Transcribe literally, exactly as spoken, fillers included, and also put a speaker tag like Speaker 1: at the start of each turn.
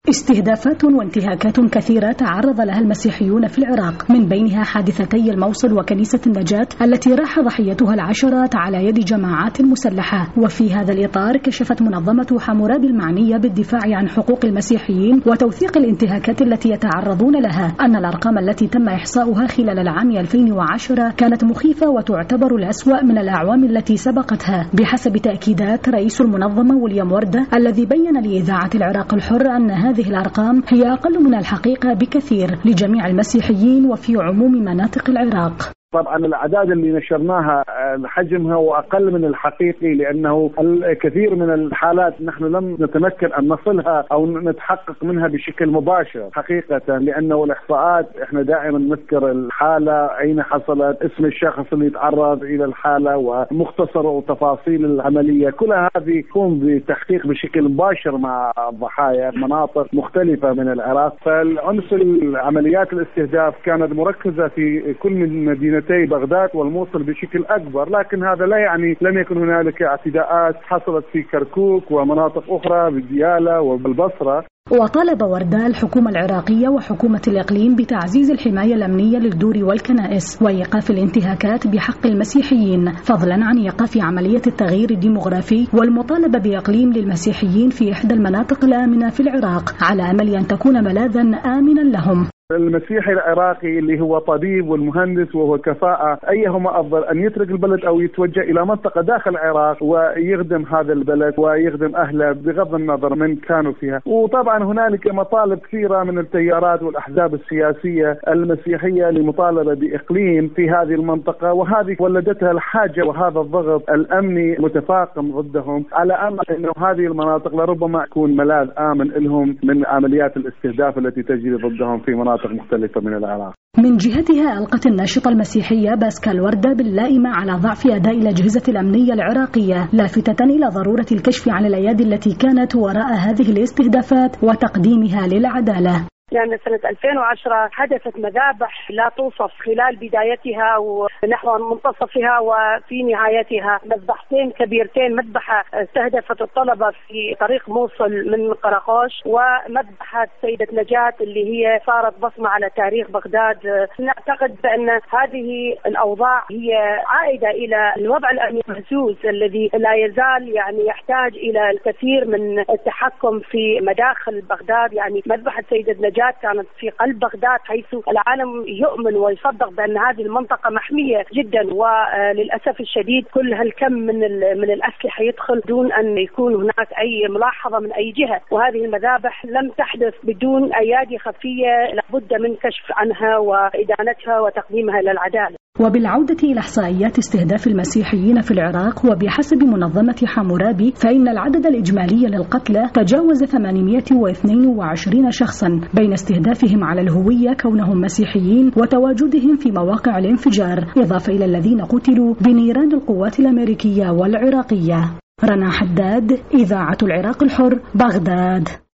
Speaker 1: استهدافات وانتهاكات كثيرة تعرض لها المسيحيون في العراق، من بينها حادثتي الموصل وكنيسة النجاة التي راح ضحيتها العشرات على يد جماعات مسلحة. وفي هذا الإطار كشفت منظمة حمورابي المعنية بالدفاع عن حقوق المسيحيين وتوثيق الانتهاكات التي يتعرضون لها أن الأرقام التي تم إحصاؤها خلال العام ألفين وعشرة كانت مخيفة وتعتبر الأسوأ من الأعوام التي سبقتها، بحسب تأكيدات رئيس المنظمة ويليام وردة الذي بين لإذاعة العراق الحر أن هذه هذه الأرقام هي أقل من الحقيقة بكثير لجميع المسيحيين وفي عموم مناطق العراق.
Speaker 2: طبعا الأعداد اللي نشرناها حجمها وأقل من الحقيقي، لأنه الكثير من الحالات نحن لم نتمكن أن نصلها أو نتحقق منها بشكل مباشر حقيقة، لأنه الإحصاءات إحنا دائما نذكر الحالة أين حصلت، اسم الشخص اللي تعرض إلى الحالة ومختصر وتفاصيل العملية، كل هذه يكون بتحقيق بشكل مباشر مع الضحايا مناطق مختلفة من العراق. فالعنصر عمليات الاستهداف كانت مركزة في كل من مدينة بغداد والموصل بشكل أكبر، لكن هذا لا يعني لم يكن هنالك اعتداءات حصلت في كركوك ومناطق أخرى بالديالى وبالبصرة.
Speaker 1: وطالب وردة الحكومة العراقية وحكومة الإقليم بتعزيز الحماية الأمنية للدور والكنائس وإيقاف الانتهاكات بحق المسيحيين، فضلا عن إيقاف عملية التغيير الديمغرافي، والمطالبة بإقليم للمسيحيين في إحدى المناطق الآمنة في العراق على أمل أن تكون ملاذا آمنا لهم.
Speaker 2: المسيحي العراقي اللي هو طبيب والمهندس وهو كفاءة، أيهما أفضل، أن يترك البلد أو يتوجه إلى منطقة داخل العراق ويخدم هذا البلد ويخدم أهله بغض النظر من كانوا فيها. وطبعا هنالك مطالب كثيرة من التيارات والأحزاب السياسية المسيحية لمطالبة بإقليم في هذه المنطقة، وهذه ولدتها الحاجة وهذا الضغط الأمني متفاقم ضدهم، على أمل أنه هذه المناطق لربما تكون ملاذ آمن لهم من عمليات الاستهداف التي تجري ضدهم في مناطق مختلفة من العراق.
Speaker 1: من جهتها ألقت الناشطة المسيحية باسكال وردة باللائمة على ضعف أداء الأجهزة الأمنية العراقية، لافتة إلى ضرورة الكشف عن الأيادي التي كانت وراء هذه الاستهدافات وتقديمها للعدالة.
Speaker 3: لأن سنة ألفين وعشرة حدثت مذابح لا توصف خلال بدايتها ونحو منتصفها وفي نهايتها. مذبحتين كبيرتين، مذبحة استهدفت الطلبة في طريق موصل من قرقوش، ومذبحة سيدة نجاة اللي هي صارت بصمة على تاريخ بغداد. نعتقد بأن هذه الأوضاع هي عائدة إلى الوضع الأمني المهزوز الذي لا يزال يعني يحتاج إلى الكثير من التحكم في مداخل بغداد. يعني مذبحة سيدة نجاة كانت في قلب بغداد، حيث العالم يؤمن ويصدق بأن هذه المنطقة محمية جدا، وللأسف الشديد كل هالكم من من الأسلحة يدخل دون أن يكون هناك أي ملاحظة من أي جهة. وهذه المذابح لم تحدث بدون أيادي خفية، لابد من كشف عنها وإدانتها وتقديمها للعدالة.
Speaker 1: وبالعودة إلى إحصائيات استهداف المسيحيين في العراق، وبحسب منظمة حمورابي فإن العدد الإجمالي للقتلى تجاوز ثمانمائة واثنين وعشرين شخصا، بين استهدافهم على الهوية كونهم مسيحيين وتواجدهم في مواقع الانفجار، إضافة إلى الذين قتلوا بنيران القوات الأمريكية والعراقية. رنا حداد، إذاعة العراق الحر، بغداد.